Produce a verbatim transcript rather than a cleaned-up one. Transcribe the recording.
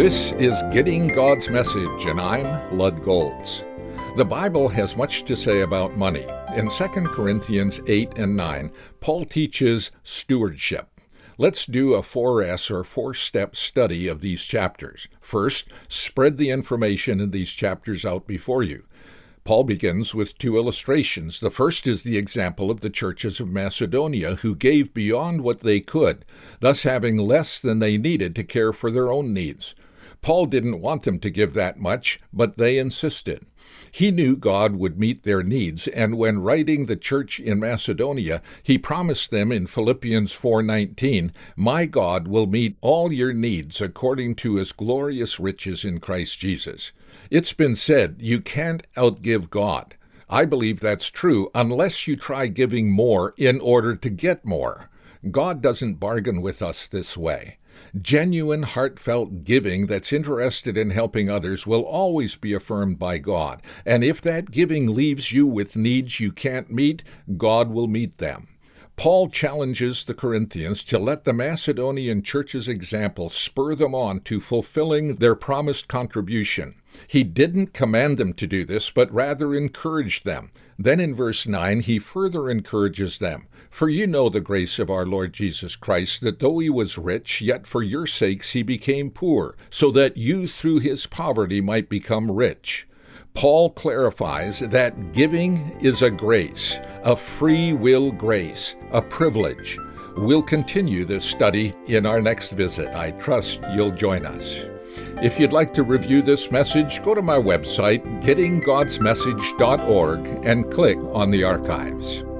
This is Getting God's Message, and I'm Lud Golds. The Bible has much to say about money. In Second Corinthians eight and nine, Paul teaches stewardship. Let's do a four S or four-step study of these chapters. First, spread the information in these chapters out before you. Paul begins with two illustrations. The first is the example of the churches of Macedonia, who gave beyond what they could, thus having less than they needed to care for their own needs. Paul didn't want them to give that much, but they insisted. He knew God would meet their needs, and when writing the church in Macedonia, he promised them in Philippians four nineteen, "My God will meet all your needs according to his glorious riches in Christ Jesus." It's been said, you can't outgive God. I believe that's true unless you try giving more in order to get more. God doesn't bargain with us this way. Genuine, heartfelt giving that's interested in helping others will always be affirmed by God. And if that giving leaves you with needs you can't meet, God will meet them. Paul challenges the Corinthians to let the Macedonian church's example spur them on to fulfilling their promised contribution. He didn't command them to do this, but rather encouraged them. Then in verse nine, he further encourages them. "For you know the grace of our Lord Jesus Christ, that though he was rich, yet for your sakes he became poor, so that you through his poverty might become rich." Paul clarifies that giving is a grace, a free will grace, a privilege. We'll continue this study in our next visit. I trust you'll join us. If you'd like to review this message, go to my website, getting gods message dot org, and click on the archives.